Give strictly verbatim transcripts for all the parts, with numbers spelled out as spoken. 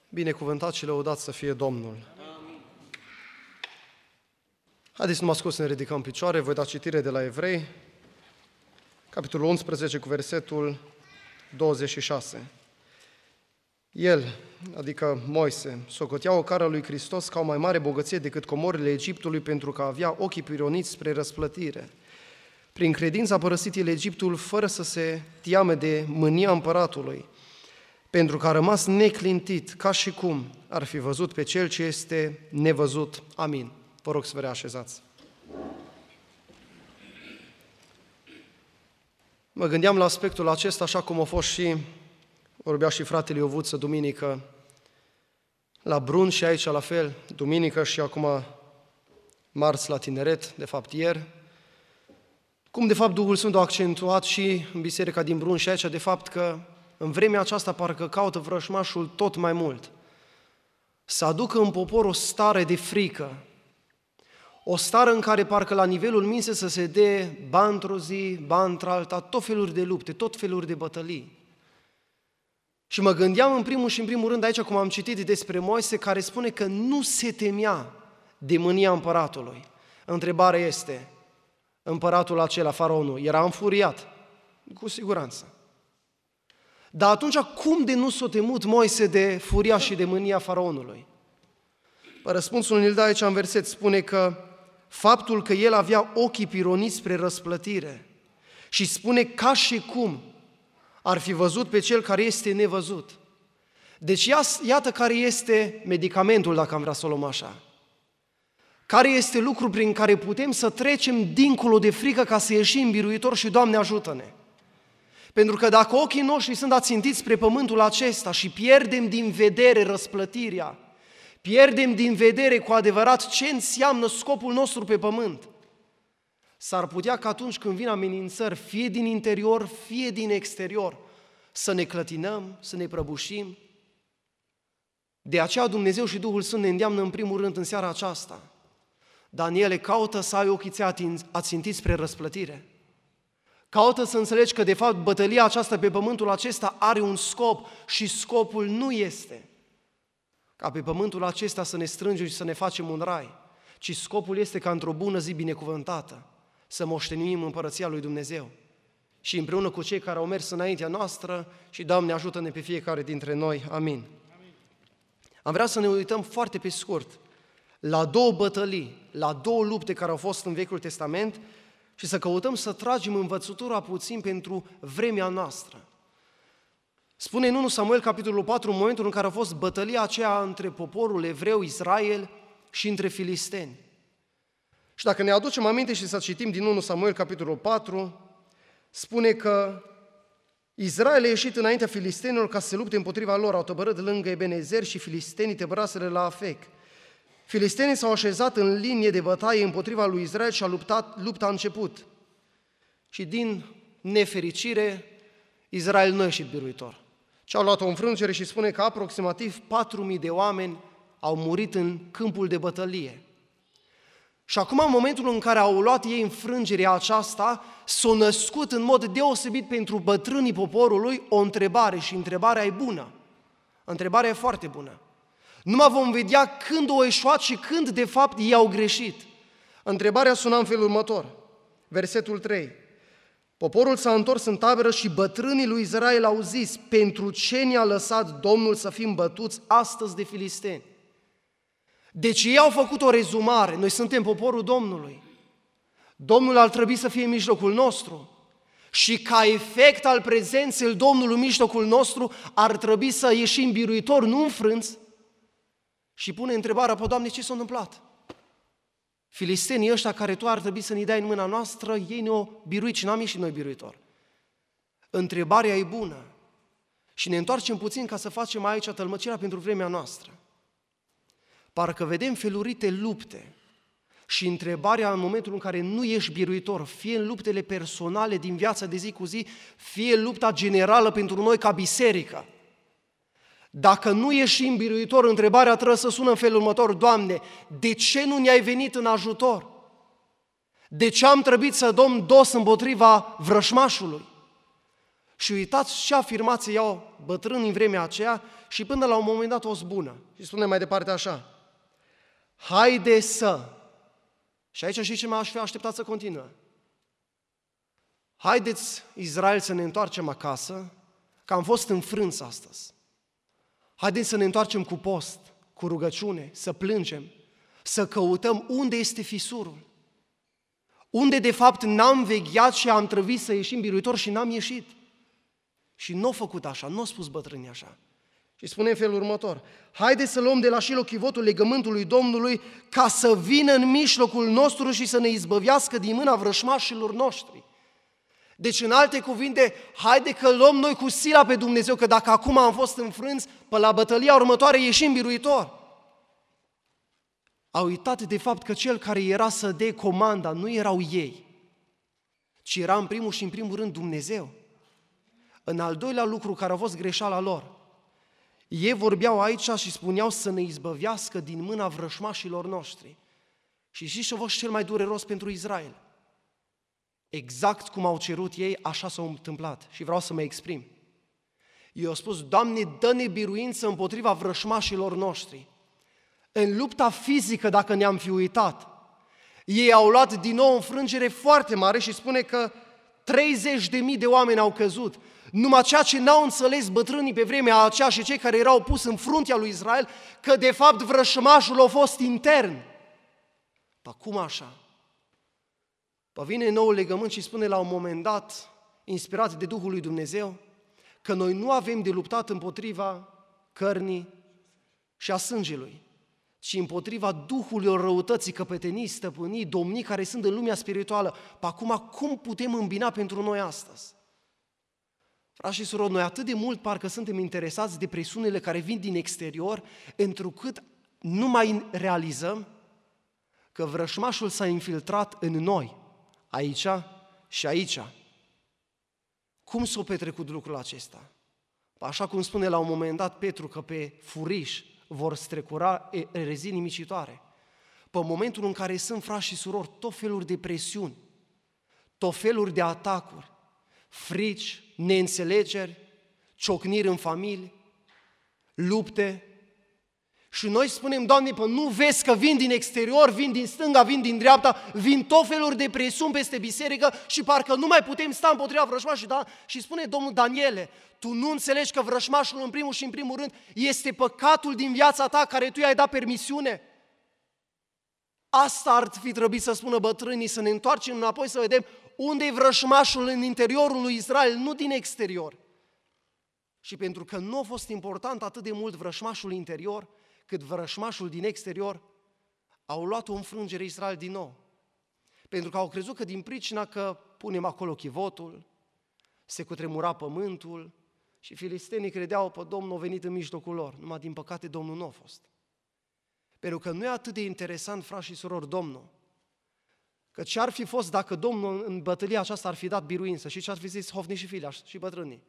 Binecuvântat și lăudat să fie Domnul. Amin. Haideți numai scos să ne ridicăm în picioare, voi da citire de la Evrei, capitolul unsprezece cu versetul douăzeci și șase. El, adică Moise, socotea o cară lui Hristos ca o mai mare bogăție decât comorile Egiptului, pentru că avea ochii pironiți spre răsplătire. Prin credință a părăsit el Egiptul fără să se teame de mânia împăratului, pentru că a rămas neclintit, ca și cum ar fi văzut pe Cel ce este nevăzut. Amin. Vă rog să vă reașezați. Mă gândeam la aspectul acesta, așa cum a fost și, vorbea și fratele Iovuță duminică, la Brun și aici la fel, duminică și acum marți la tineret, de fapt ieri, cum de fapt Duhul Sfânt a accentuat și în biserica din Brun și aici, de fapt că în vremea aceasta parcă caută vrăjmașul tot mai mult să aducă în popor o stare de frică, o stare în care parcă la nivelul minții să se dea ba într-o zi, ba într-alta, tot feluri de lupte, tot feluri de bătălii. Și mă gândeam în primul și în primul rând aici, cum am citit despre Moise, care spune că nu se temea de mânia împăratului. Întrebarea este, împăratul acela, faraonul, era înfuriat? Cu siguranță. Dar atunci, cum de nu s-a temut Moise de furia și de mânia faraonului? Răspunsul îl dă aici în verset, spune că faptul că el avea ochii pironiți spre răsplătire și spune ca și cum ar fi văzut pe cel care este nevăzut. Deci iată care este medicamentul, dacă am vrea să o luăm așa. Care este lucru prin care putem să trecem dincolo de frică ca să ieșim biruitor și Doamne ajută-ne. Pentru că dacă ochii noștri sunt ațintiți spre pământul acesta și pierdem din vedere răsplătirea, pierdem din vedere cu adevărat ce înseamnă scopul nostru pe pământ, s-ar putea că atunci când vin amenințări, fie din interior, fie din exterior, să ne clătinăm, să ne prăbușim. De aceea Dumnezeu și Duhul Sfânt ne îndeamnă în primul rând în seara aceasta. Daniele, caută să ai ochii ațintiți spre răsplătire. Caută să înțelegi că de fapt bătălia aceasta pe pământul acesta are un scop și scopul nu este ca pe pământul acesta să ne strângem și să ne facem un rai, ci scopul este ca într-o bună zi binecuvântată să moștenim împărăția lui Dumnezeu și împreună cu cei care au mers înaintea noastră și Doamne ajută-ne pe fiecare dintre noi. Amin. Amin. Am vrea să ne uităm foarte pe scurt la două bătălii, la două lupte care au fost în Vechiul Testament și să căutăm să tragem învățătura puțin pentru vremea noastră. Spune în întâi Samuel, capitolul patru, în momentul în care a fost bătălia aceea între poporul evreu, Israel, și între filisteni. Și dacă ne aducem aminte și să citim din întâi Samuel, capitolul patru, spune că Israel a ieșit înaintea filistenilor ca să se lupte împotriva lor, au tăbărât lângă Ebenezer și filistenii tăbăraseră la Afec. Filistenii s-au așezat în linie de bătaie împotriva lui Israel și a luptat, lupta a început. Și din nefericire, Israel nu a ieșit biruitor. Și au luat o înfrângere și spune că aproximativ patru mii de oameni au murit în câmpul de bătălie. Și acum, în momentul în care au luat ei înfrângerea aceasta, s-a născut în mod deosebit pentru bătrânii poporului o întrebare și întrebarea e bună. Întrebarea e foarte bună. Numai vom vedea când au eșuat și când, de fapt, ei au greșit. Întrebarea suna în felul următor. Versetul trei. Poporul s-a întors în tabără și bătrânii lui Israel au zis: pentru ce ne-a lăsat Domnul să fim bătuți astăzi de filisteni? Deci ei au făcut o rezumare. Noi suntem poporul Domnului. Domnul ar trebui să fie în mijlocul nostru. Și ca efect al prezenței Domnului în mijlocul nostru ar trebui să ieșim biruitori, nu înfrânți. Și pune întrebarea, pe Doamne, ce s-a întâmplat? Filistenii ăștia care Tu ar trebui să ne dai în mâna noastră, ei ne-au biruit și n-am ieșit noi biruitori. Întrebarea e bună. Și ne întoarcem puțin ca să facem aici tălmăcirea pentru vremea noastră. Parcă vedem felurite lupte și întrebarea în momentul în care nu ești biruitor, fie în luptele personale din viața de zi cu zi, fie în lupta generală pentru noi ca biserică. Dacă nu ieșim biruitor, întrebarea trebuie să sună în felul următor: Doamne, de ce nu ne-ai venit în ajutor? De ce am trebuit să dăm dos împotriva vrășmașului? Și uitați ce afirmație iau bătrânii în vremea aceea și până la un moment dat o zbună. Și spune mai departe așa: haide să... Și aici și ce m-aș fi așteptat să continue. Haideți, Israel, să ne întoarcem acasă, că am fost înfrânți astăzi. Haideți să ne întoarcem cu post, cu rugăciune, să plângem, să căutăm unde este fisurul. Unde de fapt n-am vegheat și am trebuit să ieșim biruitor și n-am ieșit. Și nu a făcut așa, nu a spus bătrânii așa. Și spune în felul următor: haideți să luăm de la Șilo chivotul legământului Domnului ca să vină în mijlocul nostru și să ne izbăvească din mâna vrășmașilor noștri. Deci, în alte cuvinte, haide că luăm noi cu sila pe Dumnezeu, că dacă acum am fost înfrânți, pe la bătălia următoare ieșim biruitor. Au uitat de fapt că cel care era să dea comanda nu erau ei, ci era în primul și în primul rând Dumnezeu. În al doilea lucru care a fost greșeala lor, ei vorbeau aici și spuneau să ne izbăvească din mâna vrășmașilor noștri. Și știți ce a fost cel mai dureros pentru Israel? Exact cum au cerut ei, așa s-a întâmplat. Și vreau să mă exprim. Eu au spus: Doamne, dă-ne biruință împotriva vrășmașilor noștri. În lupta fizică, dacă ne-am fi uitat, ei au luat din nou o înfrângere foarte mare și spune că treizeci de mii de oameni au căzut. Numai ceea ce n-au înțeles bătrânii pe vremea aceea și cei care erau pus în fruntea lui Israel, că de fapt vrășmașul a fost intern. Păi cum așa? Păi vine noul legământ și spune la un moment dat, inspirat de Duhul lui Dumnezeu, că noi nu avem de luptat împotriva cărnii și a sângelui, ci împotriva duhurilor răutății, căpetenii, stăpânii, domnii care sunt în lumea spirituală. Păi acum, cum putem îmbina pentru noi astăzi? Frați și surori, noi atât de mult parcă suntem interesați de presiunile care vin din exterior, întrucât nu mai realizăm că vrășmașul s-a infiltrat în noi, aici și aici. Cum s-a petrecut lucrul acesta? Așa cum spune la un moment dat Petru că pe furiș vor strecura erezii nimicitoare. Pe momentul în care sunt, frați și surori, tot feluri de presiuni, tot feluri de atacuri, frici, neînțelegeri, ciocniri în familie, lupte. Și noi spunem: Doamne, pă, nu vezi că vin din exterior, vin din stânga, vin din dreapta, vin tot feluri de presiuni peste biserică și parcă nu mai putem sta împotriva vrășmașului. Da? Și spune Domnul: Daniele, tu nu înțelegi că vrășmașul în primul și în primul rând este păcatul din viața ta care tu i-ai dat permisiune? Asta ar fi trebuit să spună bătrânii, să ne întoarcem înapoi să vedem unde e vrășmașul în interiorul lui Israel, nu din exterior. Și pentru că nu a fost important atât de mult vrășmașul interior, cât vrășmașul din exterior, au luat o înfrângere Israel din nou. Pentru că au crezut că din pricina că punem acolo chivotul, se cutremura pământul și filistenii credeau că Domnul a venit în mijlocul lor. Numai din păcate Domnul nu a fost. Pentru că nu e atât de interesant, frați și surori, Domnul, că ce ar fi fost dacă Domnul în bătălia aceasta ar fi dat biruință și ce ar fi zis Hofni și Filea și bătrânii?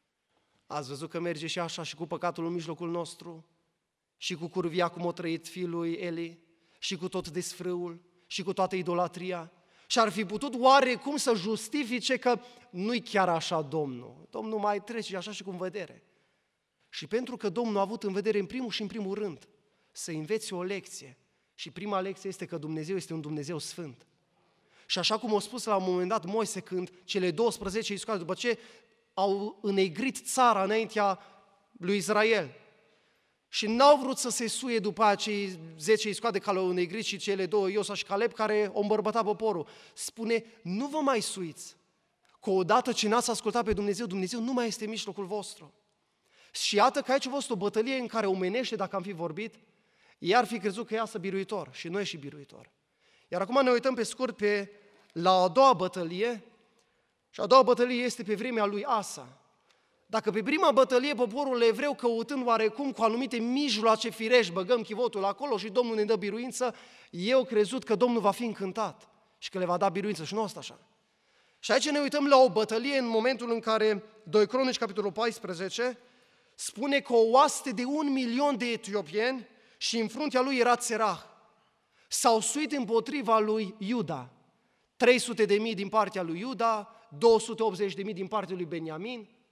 Ați văzut că merge și așa și cu păcatul în mijlocul nostru, și cu curvia cum a trăit fiul lui Eli, și cu tot desfrâul, și cu toată idolatria. Și ar fi putut oarecum să justifice că nu-i chiar așa Domnul. Domnul mai trece așa și cu în vedere. Și pentru că Domnul a avut în vedere în primul și în primul rând să înveți o lecție. Și prima lecție este că Dumnezeu este un Dumnezeu sfânt. Și așa cum a spus la un moment dat Moise când cele douăsprezece iscoade, după ce au înnegrit țara înaintea lui Israel, și n-au vrut să se suie după acei zece iscoade care au înnegrit și cele două, Iosua și Caleb, care au îmbărbătat poporul. Spune: nu vă mai suiți, că odată ce n-ați ascultat pe Dumnezeu, Dumnezeu nu mai este în mijlocul vostru. Și iată că aici a fost o bătălie în care omenește, dacă am fi vorbit, ei ar fi crezut că iasă biruitor și nu e și biruitor. Iar acum ne uităm pe scurt pe, la a doua bătălie, și a doua bătălie este pe vremea lui Asa. Dacă pe prima bătălie poporul evreu, căutând oarecum cu anumite mijloace firești, băgăm chivotul acolo și Domnul ne dă biruință, eu crezut că Domnul va fi încântat și că le va da biruință și nu asta așa. Și aici ne uităm la o bătălie în momentul în care doi Cronici, capitolul paisprezece, spune că o oaste de un milion de etiopieni și în fruntea lui era Țerah. S-au suit împotriva lui Iuda. trei sute de mii din partea lui Iuda, două sute optzeci de mii din partea lui Beniamin.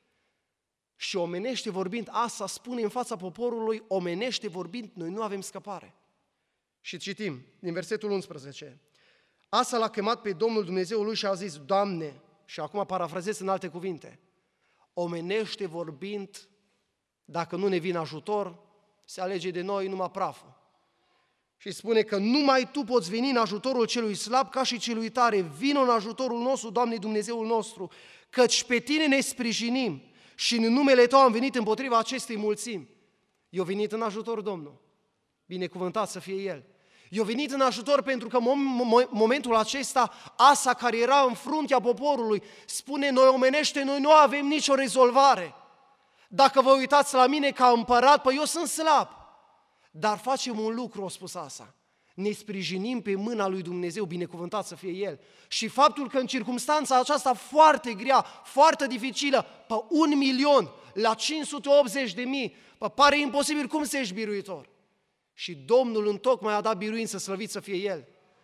Și omenește vorbind, Asa spune în fața poporului, omenește vorbind, noi nu avem scăpare. Și citim din versetul unsprezece. Asa l-a chemat pe Domnul Dumnezeul lui și a zis, Doamne, și acum parafrazez în alte cuvinte, omenește vorbind, dacă nu ne vine ajutor, se alege de noi numai praful. Și spune că numai Tu poți veni în ajutorul celui slab ca și celui tare. Vino în ajutorul nostru, Doamne Dumnezeul nostru, căci pe Tine ne sprijinim și în numele Tău am venit împotriva acestei mulțimi. Eu venit în ajutor, Domnul. Binecuvântat să fie El. Eu venit în ajutor pentru că în momentul acesta, Asa care era în fruntea poporului, spune, noi omenește, noi nu avem nicio rezolvare. Dacă vă uitați la mine ca împărat, păi eu sunt slab. Dar facem un lucru, a spus Asa. Ne sprijinim pe mâna lui Dumnezeu, binecuvântat să fie El. Și faptul că în circumstanța aceasta foarte grea, foarte dificilă, pe un milion, la cinci sute optzeci de mii, pare imposibil, cum să ești biruitor? Și Domnul întocmai a dat biruință, slăvit să fie El.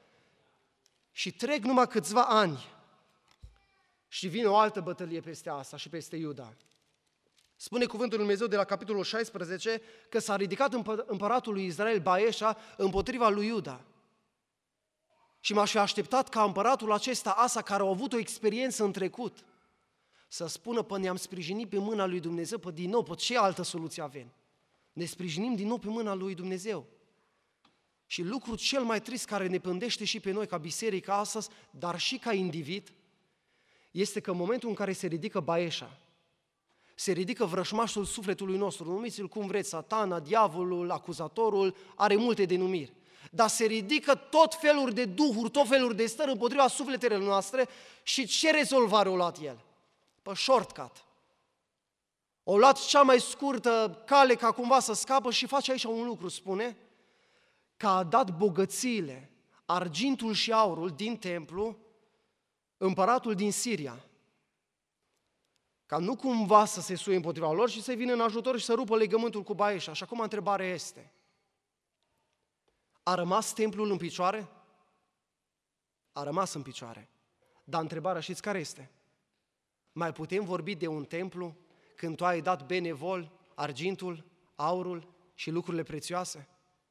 Și trec numai câțiva ani și vine o altă bătălie peste Asa și peste Iuda. Spune cuvântul lui Dumnezeu de la capitolul șaisprezece că s-a ridicat împăratul lui Israel, Baeșa, împotriva lui Iuda. Și m-aș fi așteptat ca împăratul acesta, Asa, care a avut o experiență în trecut, să spună, pă ne-am sprijinit pe mâna lui Dumnezeu, pă din nou, pă ce altă soluție avem? Ne sprijinim din nou pe mâna lui Dumnezeu. Și lucrul cel mai trist care ne pândește și pe noi ca biserică astăzi, dar și ca individ, este că în momentul în care se ridică Baeșa, se ridică vrășmașul sufletului nostru, numiți-l cum vreți, satana, diavolul, acuzatorul, are multe denumiri. Dar se ridică tot feluri de duhuri, tot feluri de stări împotriva sufletelor noastre și ce rezolvare o luat el? Pe shortcut. O luat cea mai scurtă cale ca cumva să scapă și face aici un lucru, spune, că a dat bogățiile, argintul și aurul din templu, împăratul din Siria. Ca nu cumva să se suie împotriva lor și să vină în ajutor și să rupă legământul cu Baeșa. Și acum întrebarea este, a rămas templul în picioare? A rămas în picioare. Dar întrebarea știți care este? Mai putem vorbi de un templu când tu ai dat benevol argintul, aurul și lucrurile prețioase?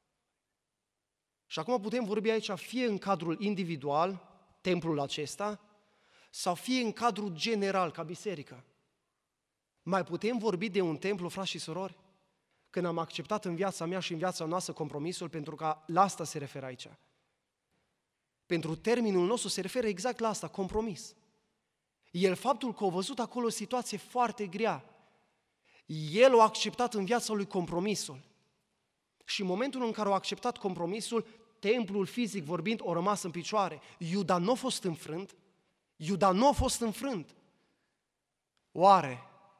Și acum putem vorbi aici fie în cadrul individual, templul acesta, sau fie în cadrul general, ca biserică. Mai putem vorbi de un templu, frați și surori, când am acceptat în viața mea și în viața noastră compromisul, pentru că la asta se referă aici. Pentru termenul nostru se referă exact la asta, compromis. El, faptul că a văzut acolo o situație foarte grea, el a acceptat în viața lui compromisul. Și în momentul în care a acceptat compromisul, templul fizic vorbind a rămas în picioare. Iuda nu a fost înfrânt, Iuda nu a fost înfrânt. Oare?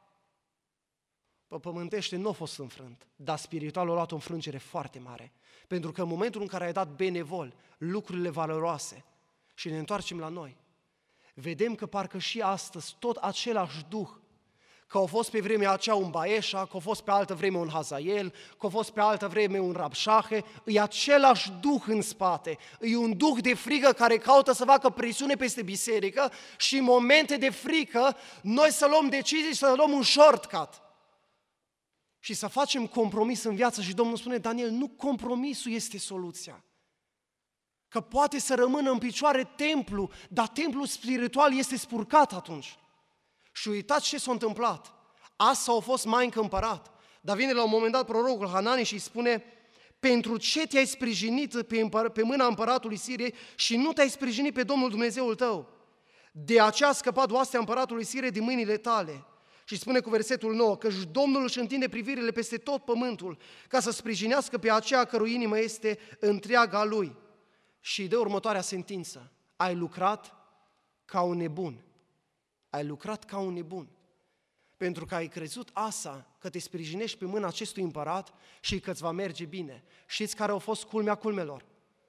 Pe pământește nu a fost înfrânt, dar spiritual a luat o înfrângere foarte mare. Pentru că în momentul în care ai dat benevol, lucrurile valoroase, și ne întoarcem la noi, vedem că parcă și astăzi tot același duh, că a fost pe vremea aceea un Baeșa, că a fost pe altă vreme un Hazael, că a fost pe altă vreme un Rabșahe, e același duh în spate, e un duh de frică care caută să facă presiune peste biserică și în momente de frică noi să luăm decizii și să luăm un shortcut și să facem compromis în viață. Și Domnul spune, Daniel, nu compromisul este soluția. Că poate să rămână în picioare templu, dar templul spiritual este spurcat atunci. Și uitați ce s-a întâmplat. Asa a fost mai încă împărat, dar vine la un moment dat prorocul Hanani și îi spune, pentru ce te-ai sprijinit pe, împăr- pe mâna împăratului Siriei și nu te-ai sprijinit pe Domnul Dumnezeul tău? De aceea a scăpat oastea împăratului Siriei din mâinile tale. Și spune cu versetul nouă, căci Domnul își întinde privirile peste tot pământul ca să sprijinească pe aceea cărui inimă este întreaga lui. Și de următoarea sentință, ai lucrat ca un nebun. Ai lucrat ca un nebun. Pentru că ai crezut, Asa, că te sprijinești pe mâna acestui împărat și că îți va merge bine. Știți care au fost culmea culmelor?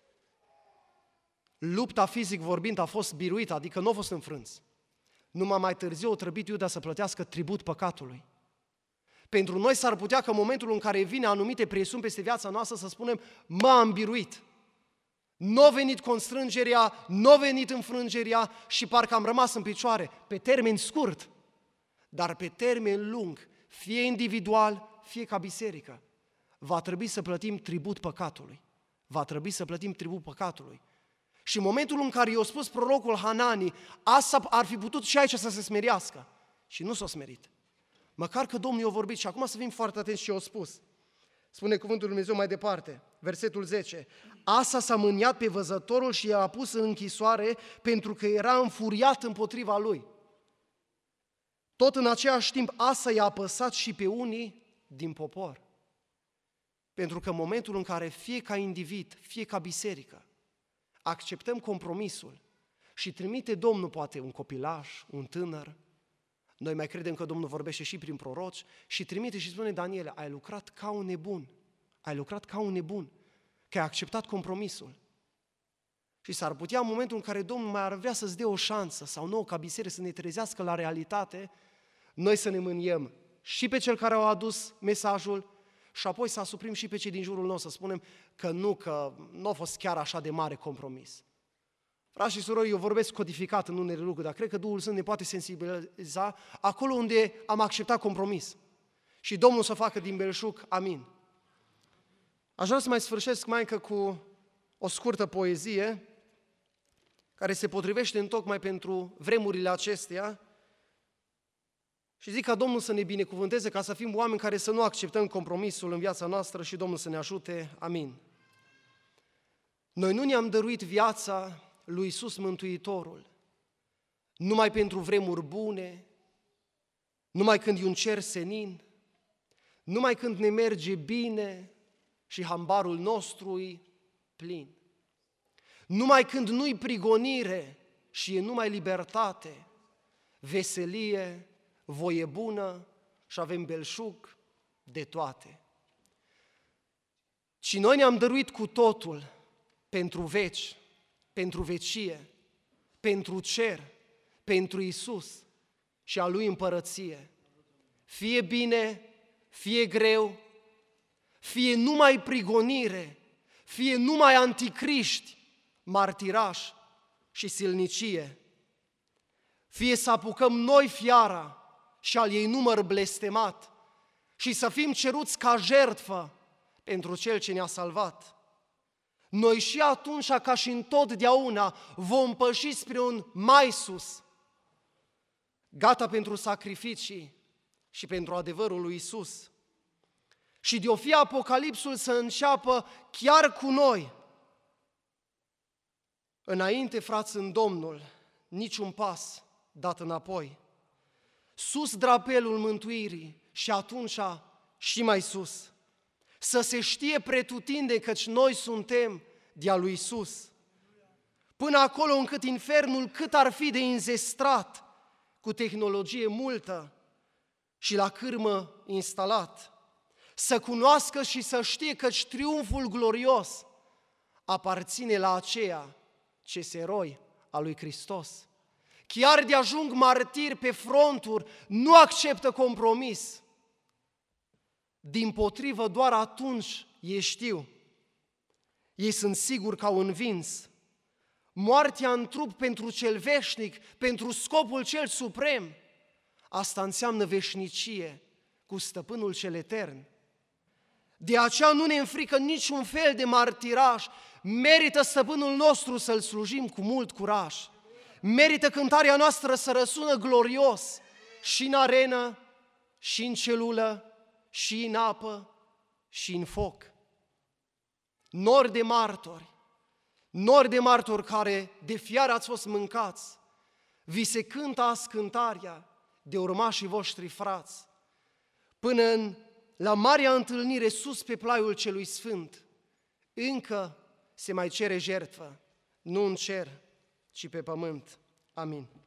Lupta fizic vorbind a fost biruită, adică nu a fost înfrânți. Numai mai târziu a trebuit Iuda să plătească tribut păcatului. Pentru noi s-ar putea că în momentul în care vine anumite presiuni peste viața noastră să spunem, m-am biruit. Nu a venit constrângerea, nu a venit înfrângerea și parcă am rămas în picioare, pe termen scurt, dar pe termen lung, fie individual, fie ca biserică, va trebui să plătim tribut păcatului. Va trebui să plătim tribut păcatului. Și în momentul în care i-a spus prorocul Hanani, asta ar fi putut și aici să se smerească. Și nu s-a smerit. Măcar că Domnul i-a vorbit. Și acum să fim foarte atenți ce i-a spus. Spune cuvântul Lui Dumnezeu mai departe, versetul zece. Asa s-a mâniat pe văzătorul și i-a pus în închisoare pentru că era înfuriat împotriva lui. Tot în același timp, Asa i-a apăsat și pe unii din popor. Pentru că în momentul în care fie ca individ, fie ca biserică, acceptăm compromisul și trimite Domnul poate un copilaș, un tânăr, noi mai credem că Domnul vorbește și prin proroci și trimite și spune: Daniele, ai lucrat ca un nebun, ai lucrat ca un nebun, că ai acceptat compromisul. Și s-ar putea în momentul în care Domnul mai ar vrea să-ți dea o șansă sau nouă ca biserică să ne trezească la realitate, noi să ne mâniem și pe cel care a adus mesajul și apoi să asuprim și pe cei din jurul nostru, să spunem că nu, că nu a fost chiar așa de mare compromis. Frați și surori, eu vorbesc codificat în unele lucruri, dar cred că Duhul Sfânt ne poate sensibiliza acolo unde am acceptat compromis. Și Domnul să facă din belșug, amin. Aș vrea să mai sfârșesc mai încă cu o scurtă poezie care se potrivește întocmai pentru vremurile acestea și zic ca Domnul să ne binecuvânteze ca să fim oameni care să nu acceptăm compromisul în viața noastră și Domnul să ne ajute, amin. Noi nu ne-am dăruit viața lui Iisus Mântuitorul numai pentru vremuri bune, numai când e un cer senin, numai când ne merge bine și hambarul nostru e plin, numai când nu-i prigonire și e numai libertate, veselie, voie bună și avem belșug de toate. Și noi ne-am dăruit cu totul pentru veci, pentru vecie, pentru cer, pentru Iisus și a Lui împărăție. Fie bine, fie greu, fie numai prigonire, fie numai anticriști, martirași și silnicie, fie să apucăm noi fiara și al ei număr blestemat și să fim ceruți ca jertfă pentru Cel ce ne-a salvat. Noi și atunci, ca și întotdeauna, vom păși spre un mai sus, gata pentru sacrificii și pentru adevărul lui Iisus. Și de-o fi Apocalipsul să înceapă chiar cu noi. Înainte, frați, în Domnul, niciun pas dat înapoi. Sus drapelul mântuirii și atunci și mai sus. Să se știe pretutinde căci noi suntem de-a lui Iisus. Până acolo încât infernul cât ar fi de înzestrat, cu tehnologie multă și la cârmă instalat, să cunoască și să știe căci triumful glorios aparține la aceea ce se eroi a lui Hristos. Chiar de ajung martiri pe fronturi, nu acceptă compromis. Dimpotrivă, doar atunci ei știu. Ei sunt siguri că au învins. Moartea în trup pentru cel veșnic, pentru scopul cel suprem. Asta înseamnă veșnicie cu stăpânul cel etern. De aceea nu ne înfrică niciun fel de martiraj. Merită stăpânul nostru să-L slujim cu mult curaj. Merită cântarea noastră să răsună glorios și în arenă, și în celulă, și în apă, și în foc. Nori de martori, nori de martori care de fiară ați fost mâncați, vi se cântă azi cântarea de urmașii voștri frați, până în, la marea întâlnire sus pe plaiul celui sfânt, încă se mai cere jertfă, nu în cer, ci pe pământ. Amin.